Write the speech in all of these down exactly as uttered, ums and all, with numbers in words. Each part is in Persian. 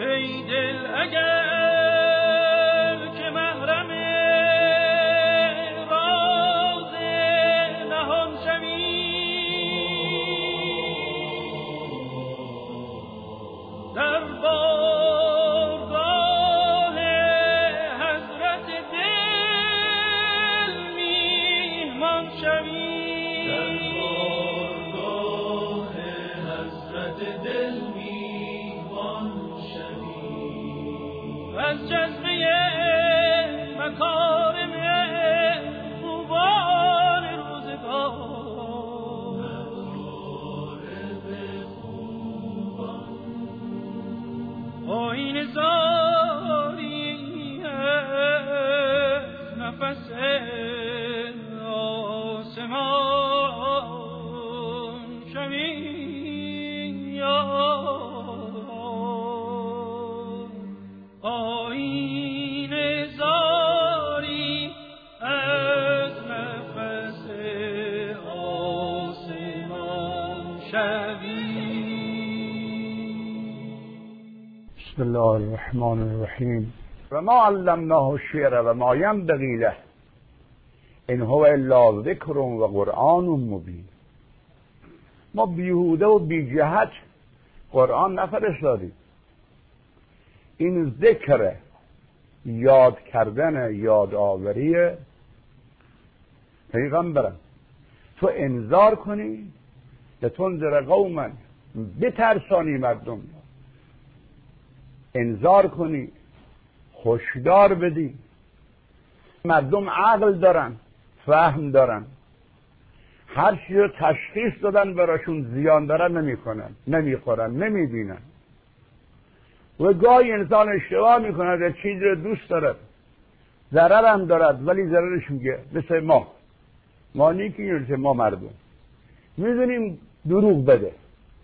ای دل اگر که محرم راز نهان شوی، در بارگاه حضرت دل میهمان شوی، در بارگاه حضرت دل میهمان شوی، از جذبه مکارم خوبان روزگار، آیین زاری از نفس آسمان شوی، آیین زاری از نفس آسمان شوی. بسم الله الرحمن الرحیم. و ما علمناه الشعر و ما ینبغی له ان هو الا ذکر و قرآن مبین. ما بیهوده و بی جهت قرآن نفرستادیم. این ذکر یاد کردن یادآوری پیغمبرم، تو انذار کنی لتنذر قوما، بترسانی مردم، انذار کنی، هشدار بدی. مردم عقل دارن، فهم دارن، هر چیز رو تشخیص دادن براشون زیان دارن نمیکنن، نمیخورن، نمیبینن. و گاهی انسان اشتباه میکنه، چیزی رو دوست دارد، ضرر هم دارد، ولی ضررش میگه. مثل ما ما نیکی که ما مردم میدونیم دروغ بده،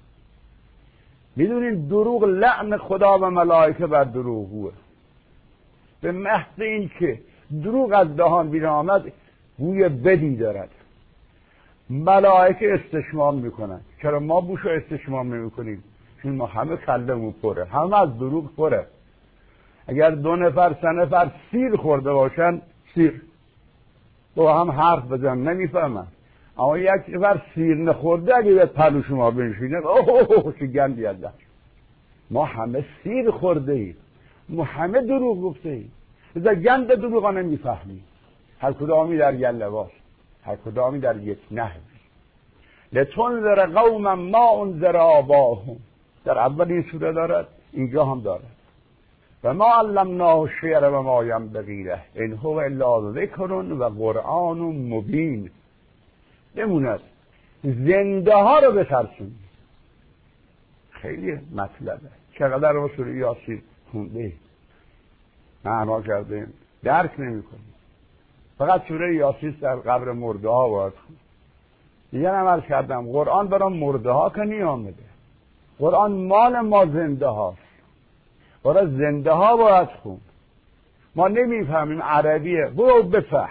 میدونیم دروغ لعن خدا و ملائکه بر دروغگوه. به محض این که دروغ از دهان بیرون آمد بوی بدی دارد. ملائکه استشمام میکنن. چرا ما بوش رو استشمام نمیکنیم؟ چون ما همه کلمون پره، همه از دروغ پره. اگر دو نفر سه نفر سیر خورده باشن، سیر با هم حرف بزن نمیفهمن، اما یک نفر سیر نخورده اگه به پلو شما بنشینه اوه چه گندی از دست. ما همه سیر خورده ایم، ما همه دروغ گفته ایم، ازا گند دروغ ها نمیفهمیم. هر کدامی در یک لباس، هر کدامی در یک نحوی. لتنذر قوما ما انذر آباهم، در اول این سوره دارد، اینجا هم دارد. و ما علمناه الشعر و ما ینبغی له ان هو الا ذکر و قرآن مبین. نموند زنده ها رو بترسون. خیلی مطلبه. چقدر رو سوره یاسین خونده، معنا کردیم، درک نمی کنیم. فقط سوره یاسین در قبر مرده ها باید خون. دیگه نمارد کردم قرآن برای مرده ها که نیامده. قرآن مال ما زنده هاست، برای زنده ها باید خون. ما نمیفهمیم عربیه، برو بفهم.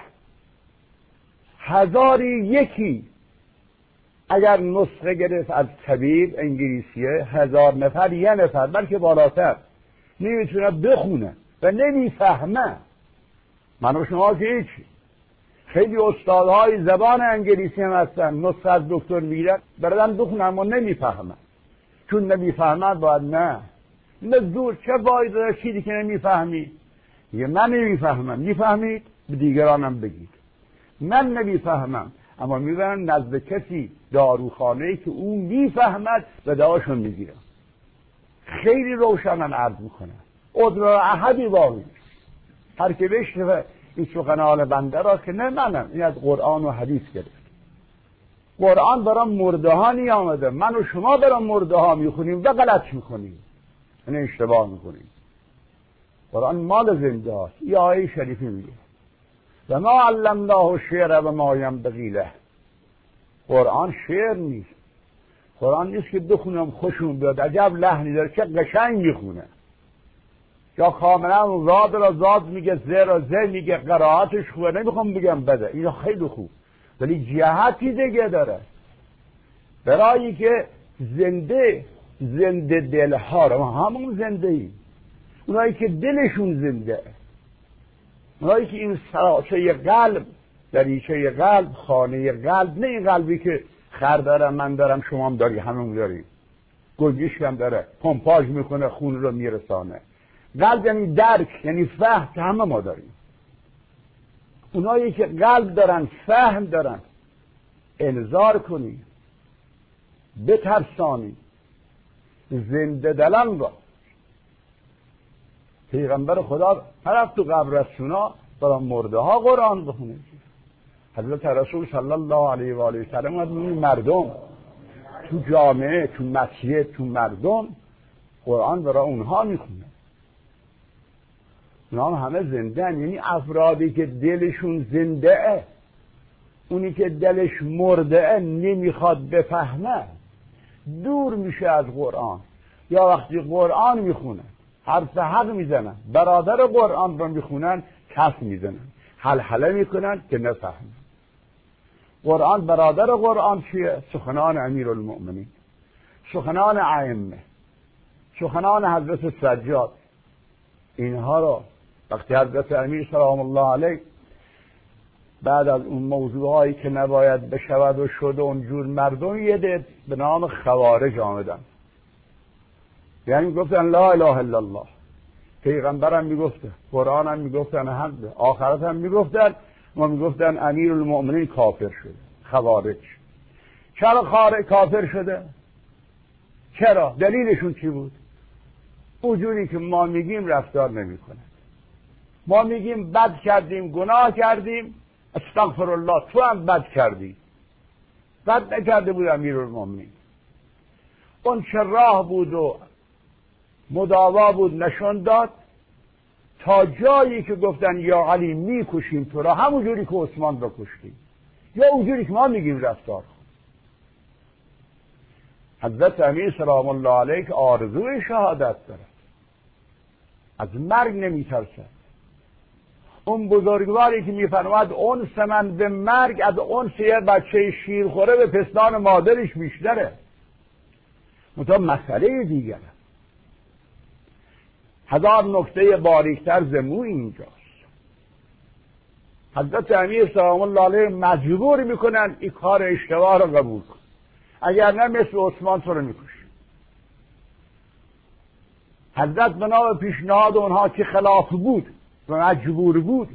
هزاری یکی اگر نسخه گرفت از طبیب انگلیسیه، هزار نفر یه نفر بلکه بالاتر نمیتونه بخونه و نمیفهمه. من و شما که هیچی. خیلی استادهای زبان انگلیسی هم هستن، نسخه از دکتر میرن بردن بخونن اما نمیفهمه. چون نمیفهمه باید نه مزدور چه باید داره چیزی که نمیفهمی. یه من نمیفهمم، میفهمید به دیگرانم بگید. من نمیفهمم، اما میبرن نزد کسی داروخانه‌ای که اون میفهمد و دعاشون میگیرن. خیلی روشنن عرض میکنن. ادرا احدی باقی هر که بشنوه این سخنان بنده را که نه منم، این از قرآن و حدیث گرفت. قرآن برای مرده ها نیامده، من و شما برای مرده ها میخونیم و غلط میکنیم، یعنی اشتباه میکنیم. قرآن مال زنده هاست. این آیه شریفی میگه و ما علمناه الشعر و ما ینبغی له. قرآن شعر نیست، قرآن نیست که بخونم خوشون بیاد عجب لحنی داره چه قشنگ میخونه، یا کاملا زاد را زاد میگه، ز را ز میگه، قرائتش خوبه. نمیخوام بگم بده، این خیلی خوب، ولی جهتی دیگه داره برای که زنده زنده دلها رو، ما همون زنده ایم، اونایی که دلشون زنده، اونایی که این سراچه قلب، دریچه قلب، خانه قلب، نه این قلبی که خر دارم من دارم شما هم داری همون داری، گنجشک هم داره پمپاژ میکنه خون رو میرسانه. قلب یعنی درک، یعنی فهم که همه ما داریم. اونایی که قلب دارن، فهم دارن، انذار کنی، بترسانی زنده دلان را. پیغمبر خدا طرف تو قبرستونا برای مرده ها قرآن بخونه. حضرت رسول صلی الله علیه و آله و سلم از مردم تو جامعه، تو مسجد، تو مردم قرآن برای اونها میخونه. اونها همه زنده هن. یعنی افرادی که دلشون زنده، اونی که دلش مرده نمیخواد بفهمه دور میشه از قرآن. یا وقتی قرآن میخونن حرف حق میزنن، برادر قرآن رو میخونن کف میزنن، حلحله میکنن که نفهمن. قرآن برادر قرآن چیه؟ سخنان امیرالمؤمنین، سخنان ائمه، سخنان حضرت سجاد. اینها رو وقتی حضرت امیر سلام الله علیه بعد از اون موضوعهایی که نباید بشود و شد و اونجور مردم یه ده به نام خوارج آمدن، یعنی گفتن لا اله الا الله، پیغمبرم میگفته، قرآنم میگفتن، حق آخرت هم میگفتن، ما میگفتن امیر المؤمنین کافر شده. خوارج چرا خارج کافر شده؟ چرا؟ دلیلشون چی بود؟ اونجوری که ما میگیم رفتار نمیکنه. ما میگیم بد کردیم، گناه کردیم، استغفر الله، تو هم بد کردی. بد نکرده بود امیرالمومنین. اون چه راه بود و مداوا بود نشون داد، تا جایی که گفتن یا علی میکشیم تو را، همون جوری که عثمان را کشتیم، یا اونجوری که ما میگیم رفتار. حضرت امیر سلام الله علیه که آرزوی شهادت دارد، از مرگ نمیترسد. اون بزرگواری که میفرماد انس من به مرگ از انس یه بچه شیر خوره به پستان مادرش بیشتره. منتها مسئله دیگره، هزار نکته باریکتر زمو اینجاست. حضرت امیر سلام الله علیه مجبور میکنن این کار اشتباه رو قبول کن، اگر نه مثل عثمان تو رو میکشی. حضرت بنا به پیشنهاد اونها که خلاف بود و مجبور بود،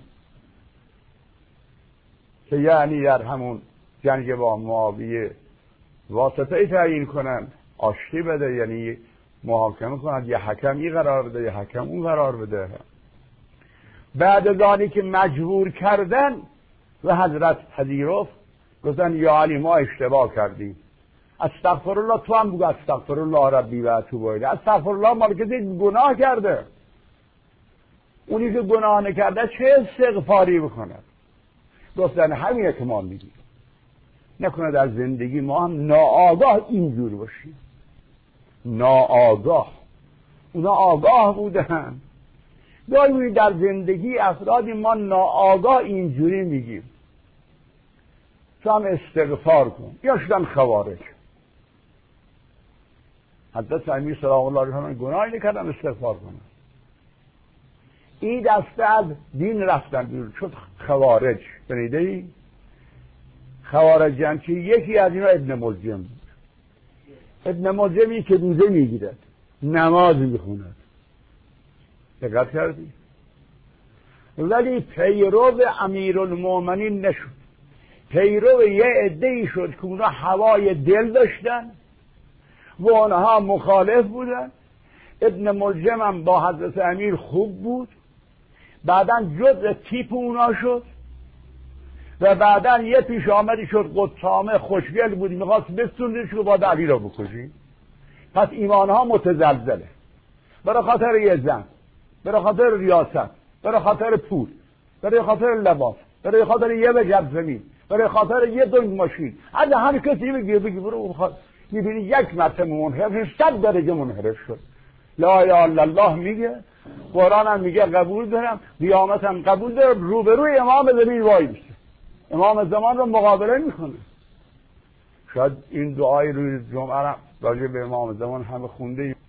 که یعنی در همون جنگ با معاویه واسطه تعیین کنن، آشتی بده، یعنی محاکمه کنند، یه حکم این قرار بده، یه حکم اون قرار بده. بعد از آنی که مجبور کردن و حضرت پذیرفت، گفتن یا علی ما اشتباه کردیم، استغفر الله، تو هم بگو استغفر الله ربی و اتوب الیه. استغفر الله مال کسی گناه کرده، اونی که گناه نکرده چه استغفاری بکنه؟ گفتن همینه که ما میگیم، نکنه در زندگی ما هم ناآگاه اینجور باشیم. ناآگاه، اونا آگاه بودن. دایمی در زندگی افرادی ما ناآگاه اینجوری میگیم تو هم استغفار کن، یا شدن خوارج. حضرت امیر سلام الله علیه گناهی نکردن استغفار کنن، این دسته از دین رفتن بیرون، شد خوارج. شنیده ای؟ خوارجن که یکی از اینا ابن ملجم بود. ابن ملجمی که روزه میگیرد، نماز میخوند، دقت کردی؟ ولی پیرو امیرالمومنین نشد، پیرو یه عده‌ای شد که اونا هوای دل داشتن و اونها مخالف بودن. ابن ملجم هم با حضرت امیر خوب بود، بعداً جزء تیپ اونا شد و بعداً یه پیش آمدی شد قطامه خوشگل بود، میخواست بستوندش که با علی را بکشی. پس ایمانها متزلزله، برای خاطر یه زن، برای خاطر ریاست، برای خاطر پول، برای خاطر لباس، برای خاطر یه وجب زمین، برای خاطر یه دنگ ماشین. از هر کسی بگی بگی برو بخواد، میبینی یک مرتبه منحرف، صد درجه منحرف شد. لا اله الا الله میگه، قرآن هم میگه قبول دارم، قیامت هم قبول دارم، روبروی امام زمین وای میشه، امام زمان رو مقابله میکنه. شاید این دعای روی جمعه را راجع به امام زمان همه خونده.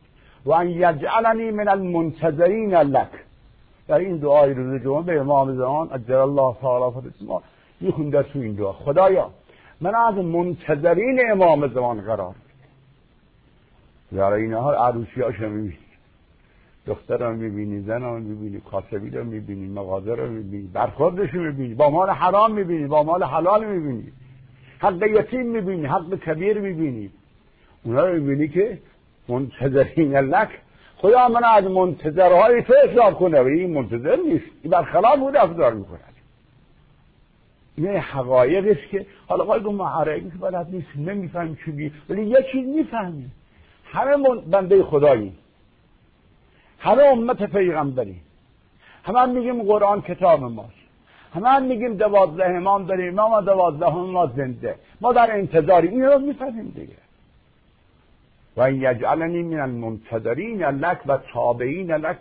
و ان یجعلنی من المنتظرین لک. در این دعای روز جمعه به امام زمان عجل الله تعالی فرجه میخونده تو این دعا خدایا من از منتظرین امام زمان قرار بده. در این حال عروسیاشو میبینی، دختر رو میبینی، زن رو میبینی، کاسبی رو میبینی، مغازه رو میبینی، برخوردش رو میبینی، با مال حرام میبینی، با مال حلال میبینی، حق یتیم میبینی، حق کبیر میبینی. اونا رو میبینی که منتظرین لک. خدا من از منتظرهای تو اصلاح کنه و این منتظر نیست، این برخلاف بود افضار میکنه. این حقایق است که حالا قاید اون معرقی که بلد نیست نمیفهمیم چی بی ولی یه چیز میفهمیم. همه من بنده خداییم، همه امت پیغمبری، همه میگیم قرآن کتاب ماست، همه میگیم دوازده امام داریم، ما دوازده ما زنده، ما در انتظاری. این رو میفهمیم دیگه. و این یجعلنی من المنتظرین لک و تابعین لک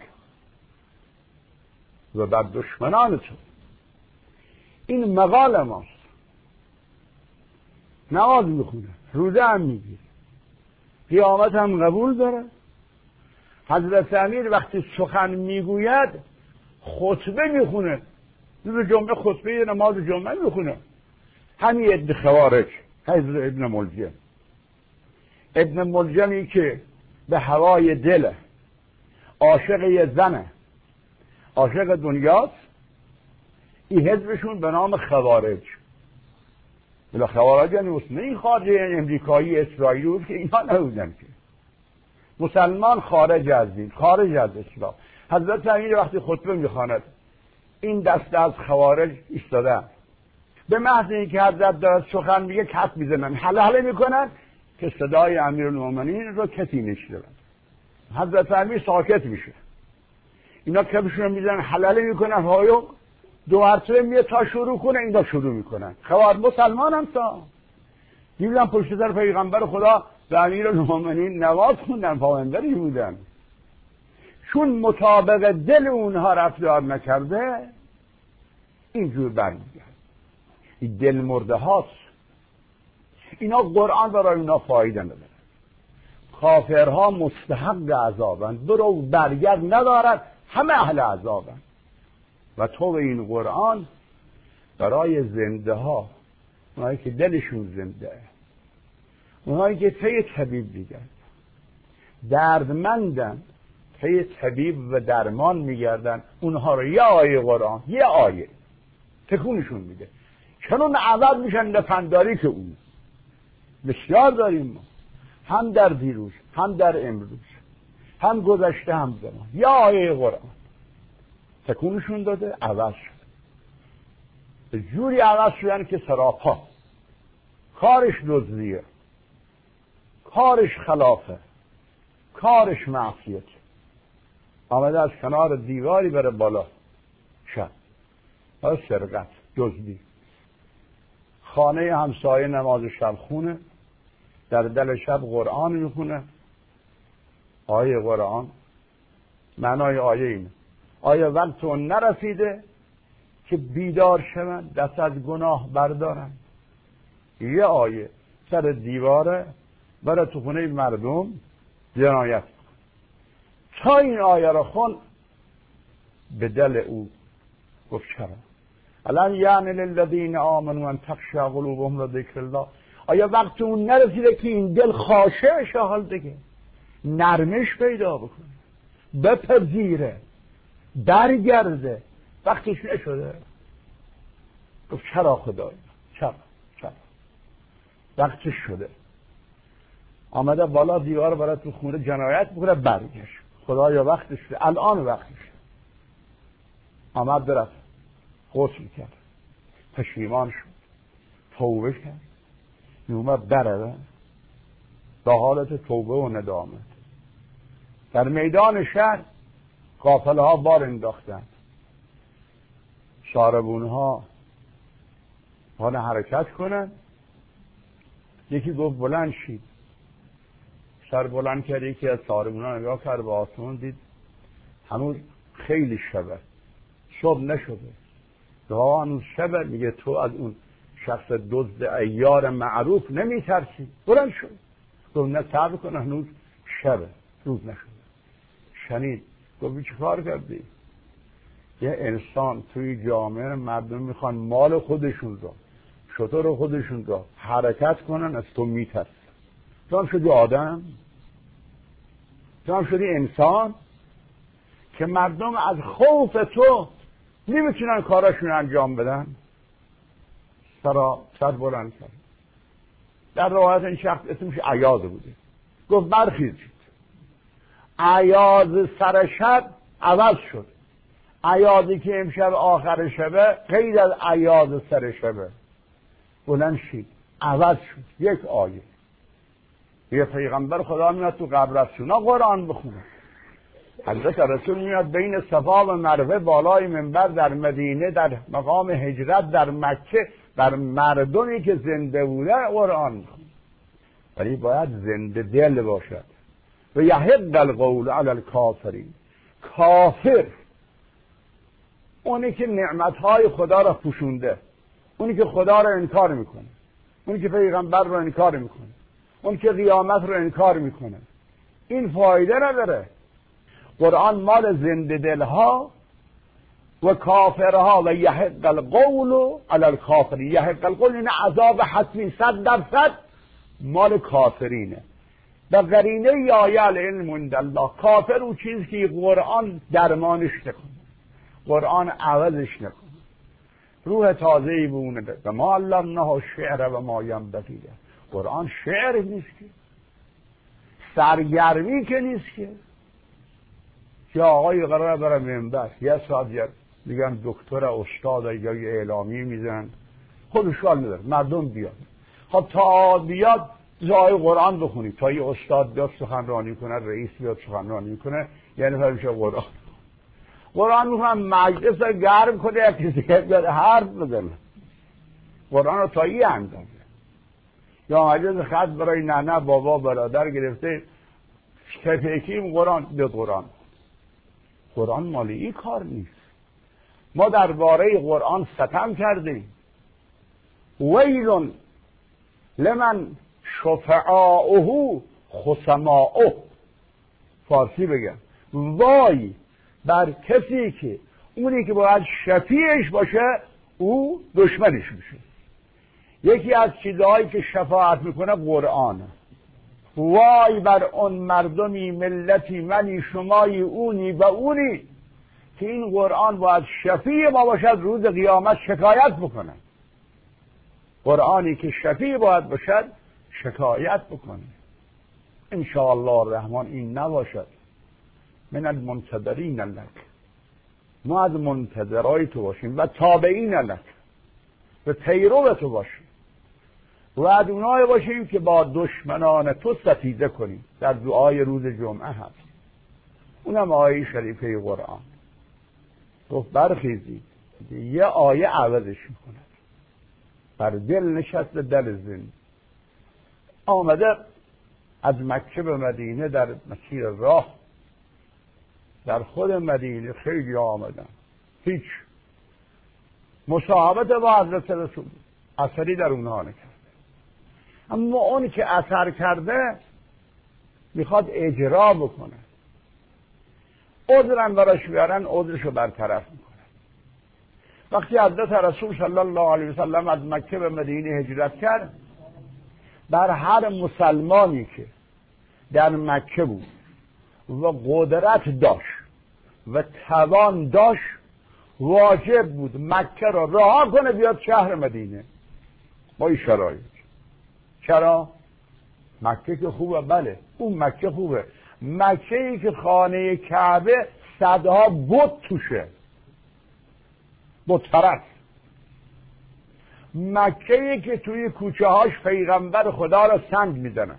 و بر دشمنان تو. این مقال ماست. نماز میخونه، روزه هم میگیره، قیامت هم قبول داره. حضرت امیر وقتی سخن میگوید خطبه میخونه، روز جمعه خطبه نماز جمعه میخونه. همین ابن خوارج، حضرت ابن ملجم، ابن ملجمی که به هوای دل عاشق یه زنه، عاشق دنیاست، این حزبشون به نام خوارج. بلا خوارج یعنی این خارجی امریکایی اسرائیلی بود که اینا نبودن که مسلمان خارج از دین، خارج از اسلام. حضرت امیر وقتی خطبه میخواند این دسته از خوارج ایستادن، به محض اینکه حضرت دارد سخن میگه کف میزنن، حله حله میکنن که صدای امیرالمومنین رو کسی نشنود. حضرت امیر ساکت میشه، اینا کفشون رو میزنن، حله حله میکنن، هایو دو مرتبه میاد تا شروع کنه، اینا شروع میکنن. خوار مسلمان هم تا دیدن پشت سر پیغمبر خدا به امیرالمومنین نماز خوندن، پابندی بودن. چون مطابق دل اونها رفتار نکرده اینجور برمیگرد. این دل مرده هاست. اینا قرآن برای اینا فایده نداره. کافرها مستحق عذابند، برو برگرد ندارد، همه اهل عذابند. و تو به این قرآن برای زنده ها، اونهایی که دلشون زنده، اونهایی که پی طبیب میگردن، دردمندن، پی طبیب و درمان میگردن، اونها رو یه آیه قرآن، یه آیه تکونشون میده، چنون عوض میشن لپنداری که اون بسیار داریم ما، هم در دیروز، هم در امروز، هم گذشته، هم زمان. یه آیه قرآن تکونشون داده، عوض شد. جوری عوض شدن که سراپا کارش دزدیه، کارش خلافه، کارش معصیت. آمده از کنار دیواری بره بالا شب، از سرقت، دزدی. خانه همسایه نماز شب خونه، در دل شب قرآن میخونه. آیه قرآن معنای آیه اینه: آیا وقت اون نرسیده که بیدار شوند، دست از گناه بردارن؟ یه آیه سر دیواره برای تو خونه مردم جنایت کن. تا این آیه را خون به دل او گفت چرا؟ الان یعنی للذین آمنوا ان تخشع قلوبهم لذکر الله. آیا وقت اون نرسیده که این دل خاشع شه، حال دیگه نرمش پیدا بکنه، بپذیره، برگرده؟ وقتش نشده. گفت چرا خدایا؟ چرا؟ چرا؟ وقتش شده. آمده بالا دیوار برای تو خونه جنایت بکنه، برگشت. خدایا وقتش شده، الان وقتش شده. آمد درست غسل کرد، پشیمان شد، توبه کرد، اومد بره به حالت توبه و ندامت. در میدان شهر قافله ها بار انداختند، شاربون ها باید حرکت کنن. یکی گفت بلند شید، سر بلند کرد، یکی از شاربون ها نگاه کرد به آسمان، دید هنوز خیلی شبه، صبح نشده، دعا هنوز شبه. میگه تو از اون شخص دزد عیار معروف نمی ترسی؟ بلند شد. گفت نه صبر کن، هنوز شبه، روز نشده. شنید. گفت چه کار کردی؟ یه انسان توی جامعه مردم میخوان مال خودشون رو، شطور خودشون رو حرکت کنن، از تو میترسن. تو هم شدی آدم، تو هم شدی انسان که مردم از خوف تو نمیتونن کاراشون انجام بدن. سرا سر بلند کرد. در روایت این شخص اسمش عیاض بوده. گفت برخیزید. عیاض سر شب عوض شد. عیاضی که امشب آخر شبه غیر از عیاض سر شبه. بلند شید، عوض شد. یک آیه، یه پیغمبر خدا میاد تو قبرستونا قرآن بخونه. حضرت رسول میاد بین صفا و مروه بالای منبر در مدینه در مقام هجرت در مکه بر مردمی که زنده بوده قرآن میخونه. ولی باید زنده دل باشد. و یحق القول علی الکافرین. کافر اونی که نعمتهای خدا را پوشونده، اونی که خدا را انکار میکنه، اونی که پیغمبر را انکار میکنه، اونی که قیامت را انکار میکنه، این فایده نداره. قرآن مال زنده دلها و کافرها. و یحق القول علی الکافرین. یحق القول این عذاب حتمی صد درصد مال کافرینه. در قرینه یا العلم عند الله. کافر اون چیزی که قرآن درمانش نکنه، قرآن عوضش نکنه، روح تازه‌ای بونه ده. و ما علمناه شعر و ما ینبغی له. قرآن شعر نیست که، سرگرمی که نیست که. که آقای قراره برای منبر یه ساعت میگن دکتر استاد یا یه اعلامی میزنن، خودشوال نداره، مردم بیاد. خب تا بیاد جای قرآن بخونی، تا یه استاد بیاد سخنرانی کنه، رئیس بیاد سخنرانی کنه، یعنی فرمشه قرآن قرآن میخوام مجلس رو گرم کنه، یک کسی بیاد حرف بزنه. قرآن رو تا یه اندازه. یا مجلس خط برای ننه بابا برادر گرفته تفکیم قرآن به قرآن. قرآن مالی این کار نیست. ما درباره قرآن ستم کردیم. ویل لمن شفعاؤه خصماؤه. فارسی بگم وای بر کسی که اونی که باید شفیعش باشه او دشمنش میشه. یکی از چیزهایی که شفاعت میکنه قرآنه. وای بر اون مردمی ملتی منی شمایی اونی و اونی که این قرآن باید شفیع ما باشد، روز قیامت شکایت بکنه. قرآنی که شفیع باید باشد شکایت بکنه. انشاءالله الرحمن این نباشد. من المنتظرین لک. ما از منتظرای تو باشیم و تابعین لک و پیرو تو باشیم و از اونای باشیم که با دشمنان تو ستیزه کنیم. در دعای روز جمعه هست، اونم آیه شریفه قرآن. گفت برخیزید. یه آیه عوضش میکنه. بر دل نشست دل زن. آمده از مکه به مدینه در مسیر راه، در خود مدینه خیلی آمدن، هیچ مصاحبت با حضرت رسول اثری در اونها نکرد. اما اونی که اثر کرده میخواد اجرا بکنه، عذرم براش بیارن عذرشو برطرف میکنه. وقتی حضرت رسول صلی الله علیه وسلم از مکه به مدینه هجرت کرد، بر هر مسلمانی که در مکه بود و قدرت داشت و توان داشت واجب بود مکه را رها کنه بیاد شهر مدینه با این شرایط. چرا؟ مکه که خوبه، بله اون مکه خوبه. مکه ای که خانه کعبه صدها بت توشه، بت پرست. مکه ای که توی کوچه هاش پیغمبر خدا را سنگ میزنن.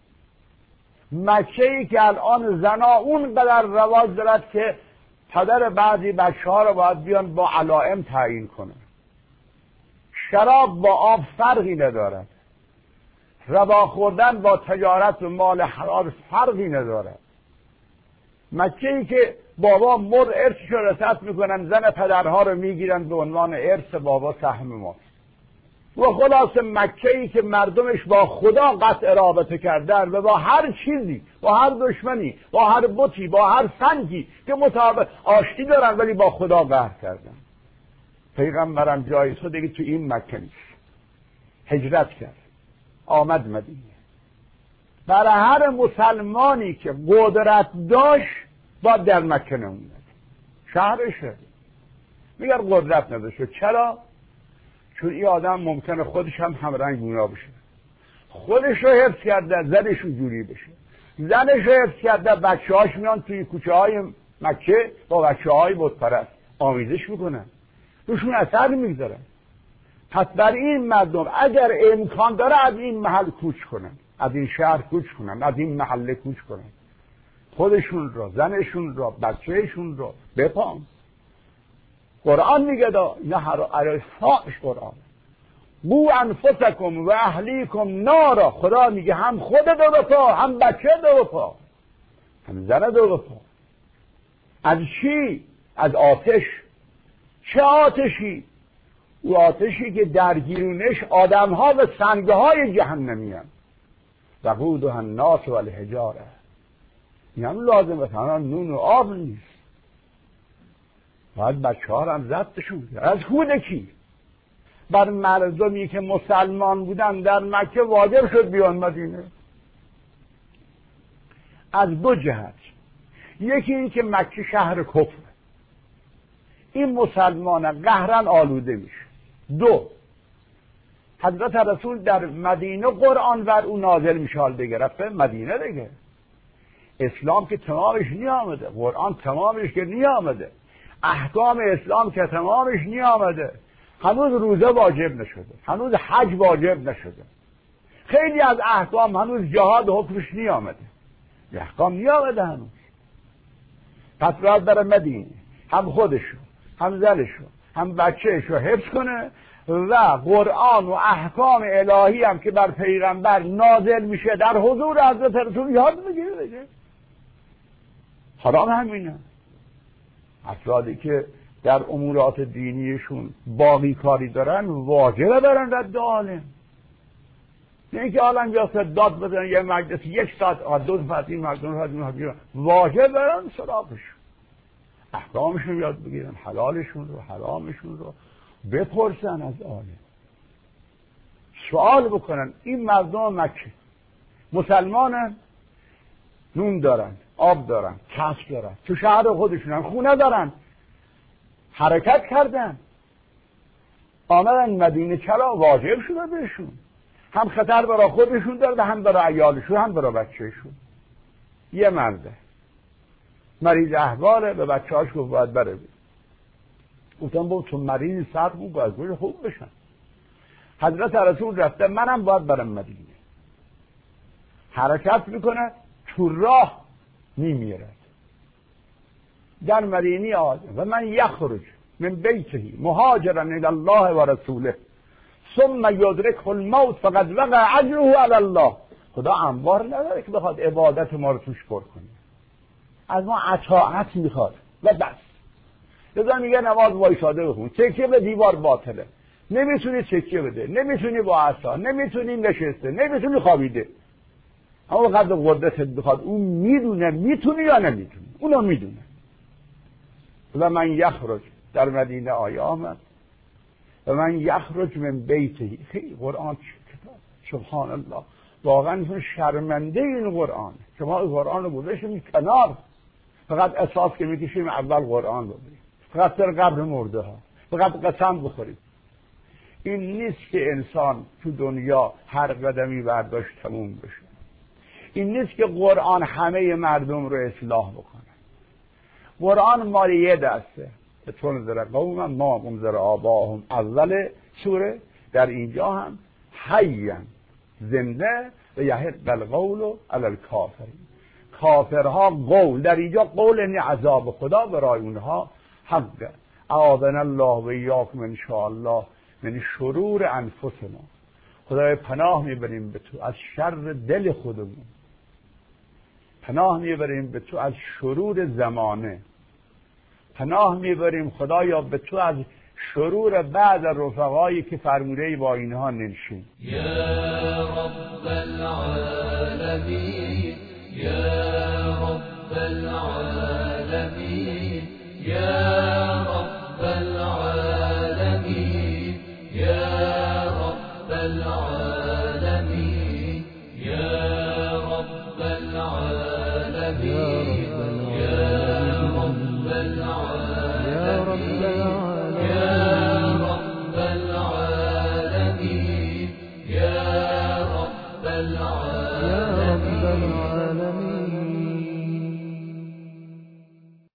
مکه ای که الان زنا اونقدر رواج دارد که پدر بعضی بچه ها را باید بیان با علائم تعیین کنه. شراب با آب فرقی ندارد. ربا خوردن با تجارت و مال حلال فرقی ندارد. مکه ای که بابا مر ارثش رو رسد میکنن، زن پدرها رو میگیرن به عنوان ارث بابا سهم ماست. و خلاص مکه ای که مردمش با خدا قطع رابطه کردن و با هر چیزی، با هر دشمنی، با هر بتی، با هر سنگی که مطابق آشتی دارن ولی با خدا قهر کردن. پیغمبرم جای تو دیگه تو این مکه نیست، هجرت کرد آمد مدینه. برای هر مسلمانی که قدرت داشت باید در مکه نموند، شهرشه. میگر قدرت نداشت. چرا؟ چون این آدم ممکنه خودش هم همرنگ گونا بشه، خودش رو حفظ کرده زنش رو جوری بشه، زنش رو حفظ کرده بچه هاش میان توی کوچه های مکه با بچه های بت پرست آمیزش میکنن، روشون اثر میگذارن. پس بر این مردم اگر امکان داره از این محل کوچ کنن، از این شهر کوچ کنن، از این محله کوچ کنن، خودشون رو، زنشون رو، بچهشون رو بپام. قرآن میگه دا نه هر عرفاش قرآن بو انفسکم و اهلیکم نارا. خدا میگه هم خود دو بپا، هم بچه دو بپا، هم زن دو بپا. از چی؟ از آتش. چه آتشی؟ او آتشی که درگیرونش آدمها و سنگهای جهنمی هم. وقودها الناس والحجاره. این هم لازمه، تنها نون و آب نیست، باید بچه ها هم ضبطشون کرد. از خود کی؟ بر مردمی که مسلمان بودن در مکه واجب شد بیان مدینه. از دو جهت. یکی این که مکه شهر کفر، این مسلمان قهرن آلوده میشه. دو، حضرت رسول در مدینه قرآن بر او نازل میشه، حال دیگه رفته مدینه دیگه. اسلام که تمامش نیامده، قرآن تمامش که نیامده، احکام اسلام که تمامش نیامده، هنوز روزه واجب نشده، هنوز حج واجب نشده، خیلی از احکام هنوز جهاد حکمش نیامده، احکام نیامده هنوز. پس باید بره مدینه، هم خودشو، هم زنشو، هم بچهشو حفظ کنه و قرآن و احکام الهی هم که بر پیغمبر نازل میشه در حضور حضرت رسول یاد بگیره دیگه. حرام همینه. افرادی که در امورات دینیشون باقی کاری دارن واجبه برن رد عالم، نه اینکه عالم بیاسته داد بزنن یه مجلس یک ساعت دو ساعت این مردم رو واجب برن سراغشون، احکامشون یاد بگیرن، حلالشون رو حرامشون رو بپرسن از عالم، سوال بکنن. این مردم مکه مسلمانن، نون دارن، آب دارن، کسب دارن، تو شهر خودشونن، خونه دارن، حرکت کردن، آمدن مدینه. چرا؟ واجب شده بهشون، هم خطر برای خودشون داره، هم برای عیالشون، هم برای بچهشون. یه مرده مریض احواله، به بچه هاش گفت باید بره بید. گفتم با تو مریض سر بود باید گوش خوب بشن. حضرت رسول رفته، منم باید برم مدینه. حرکت میکنه، تو راه میمیرد. در مدینه آدم و من یخرج من بیته مهاجرا الی الله و رسوله ثم یدرکه الموت فقد وقع اجره علی الله. خدا انبار نداره که بخواد عبادت ما رو توش پر کنه، از ما اطاعت میخواد و بس. لذا میگه نماز وایساده بخون، تکیه به دیوار باطله، نمیتونی تکیه بده، نمیتونی با عصا، نمیتونی نشسته، نمیتونی خوابیده، اما قدر قدرتت بخواد. اون میدونه میتونی یا نمیتونی، اونو میدونه. و من یخرج، در مدینه آیه آمد و من یخرج من بیته. خیلی قرآن کتاب سبحان الله، واقعا شرمنده این قرآن که ما قرآن رو گذاشتیم کنار، فقط اساس که میکشیم اول قرآن رو بریم، فقط در قبر مرده ها، فقط قسم بخوریم. این نیست که انسان تو دنیا هر قدمی برداشت تموم بشه. این نیست که قرآن همه مردم رو اصلاح بکنه. قرآن مال یه دسته، تنذر قوما ما انذر آباهم، اول سوره. در اینجا هم حیاً زنده و یحق القول علی الکافرین. کافرها قول، در اینجا قول یعنی عذاب خدا برای اونها حق. اعاذنا الله و ایاکم ان شاء الله من شرور انفسنا. خدای پناه میبریم به تو از شر دل خودمون، پناه میبریم به تو از شرور زمانه، پناه میبریم خدایا به تو از شرور بعد رفقایی که فرموده با اینها ننشین. یا رب العالمین یا رب العالمین یا رب العالمین یا رب العالمین